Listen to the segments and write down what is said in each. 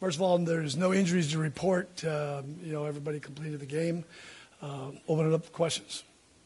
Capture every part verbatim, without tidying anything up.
First of all, there's no injuries to report. Um, you know, everybody completed the game. Uh, open it up for questions.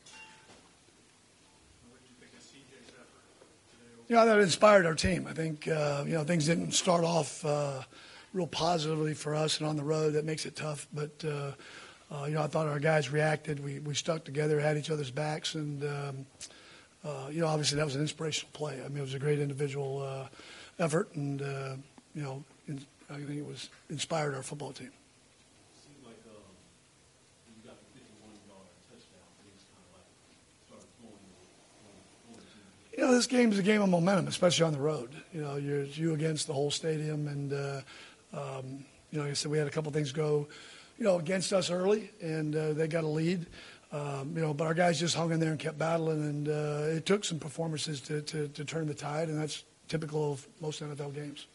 What did you think of C J's effort today? You know, that inspired our team. I think, uh, you know, things didn't start off uh, real positively for us, and on the road, that makes it tough. But, uh, uh, you know, I thought our guys reacted. We, we stuck together, had each other's backs, and, um, uh, you know, obviously that was an inspirational play. I mean, it was a great individual uh, effort, and, uh, you know, in, I think it was inspired our football team. Seemed like um, you got the fifty-one yard touchdown. Things kind of like started flowing. You know, this game is a game of momentum, especially on the road. You know, you're you against the whole stadium, and uh, um, you know, like I said, we had a couple things go, you know, against us early, and uh, they got a lead. Um, you know, but our guys just hung in there and kept battling, and uh, it took some performances to, to to turn the tide, and that's typical of most N F L games.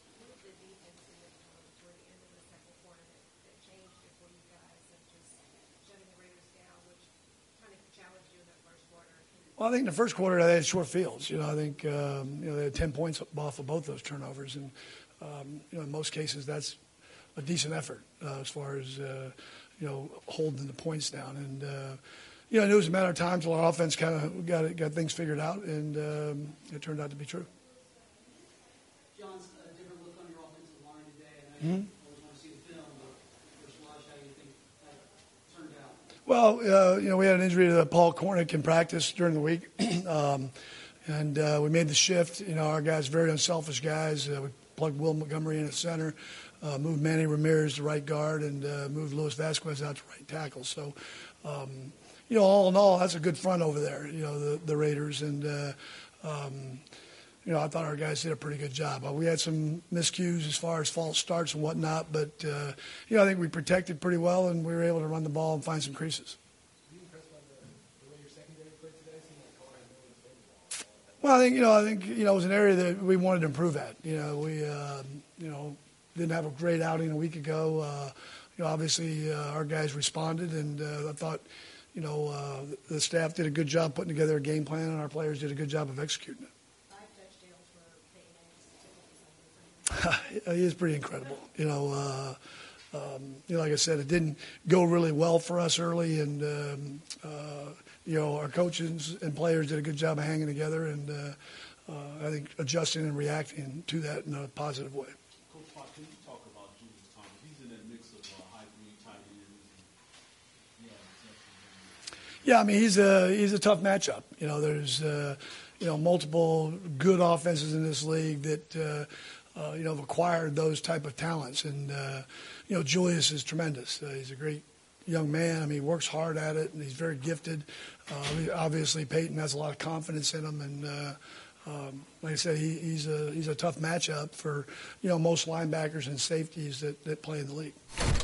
Well, I think in the first quarter they had short fields. You know, I think um, you know they had ten points off of both those turnovers, and um, you know in most cases that's a decent effort uh, as far as uh, you know holding the points down. And uh, you know it was a matter of time till our offense kind of got it, got things figured out, and um, it turned out to be true. John's a different look on your offensive line today, and I Mm-hmm. always want to see the film, but first watch, how do you think that turned out? Well, uh, you know, we had an injury to Paul Kornick in practice during the week, um, and uh, we made the shift. You know, our guys, very unselfish guys. Uh, we plugged Will Montgomery in at center, uh, moved Manny Ramirez to right guard, and uh, moved Luis Vasquez out to right tackle. So, um, you know, all in all, that's a good front over there, you know, the, the Raiders. And, uh, um, you know, I thought our guys did a pretty good job. Uh, we had some miscues as far as false starts and whatnot, but, uh, you know, I think we protected pretty well, and we were able to run the ball and find some creases. Were you impressed by the, the way your secondary played today? It seemed like Carr had no one to save the ball. Well, I think, you know, I think, you know, it was an area that we wanted to improve at. You know, we, uh, you know, didn't have a great outing a week ago. Uh, you know, obviously uh, our guys responded, and uh, I thought, you know, uh, the staff did a good job putting together a game plan, and our players did a good job of executing it. He is pretty incredible. You know, uh, um, you know, like I said, it didn't go really well for us early, and um, uh, you know, our coaches and players did a good job of hanging together, and uh, uh, I think adjusting and reacting to that in a positive way. Coach Fox, can you talk about Julius Thomas? He's in that mix of uh, high three tight ends. And, yeah, Yeah, I mean, he's a he's a tough matchup. You know, there's uh, you know multiple good offenses in this league that. Uh, Uh, you know, have acquired those type of talents. And, uh, you know, Julius is tremendous. Uh, he's a great young man. I mean, he works hard at it, and he's very gifted. Uh, obviously, Peyton has a lot of confidence in him. And, uh, um, like I said, he, he's, a, he's a tough matchup for, you know, most linebackers and safeties that, that play in the league.